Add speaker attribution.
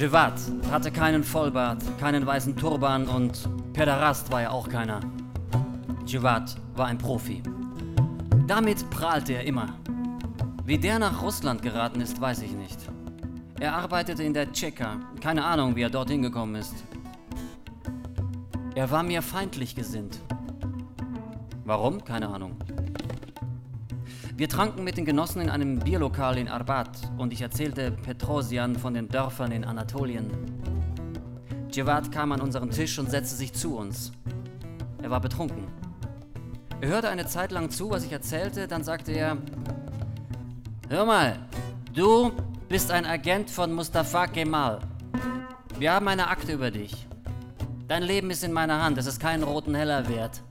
Speaker 1: Djevat hatte keinen Vollbart, keinen weißen Turban und Päderast war er auch keiner. Djevat war ein Profi. Damit prahlte er immer. Wie der nach Russland geraten ist, weiß ich nicht. Er arbeitete in der Tscheka. Keine Ahnung, wie er dorthin gekommen ist. Er war mir feindlich gesinnt. Warum? Keine Ahnung. Wir tranken mit den Genossen in einem Bierlokal in Arbat und ich erzählte Petrosian von den Dörfern in Anatolien. Djevat kam an unseren Tisch und setzte sich zu uns. Er war betrunken. Er hörte eine Zeit lang zu, was ich erzählte, dann sagte er: Hör mal, du bist ein Agent von Mustafa Kemal. Wir haben eine Akte über dich. Dein Leben ist in meiner Hand, es ist keinen roten Heller wert.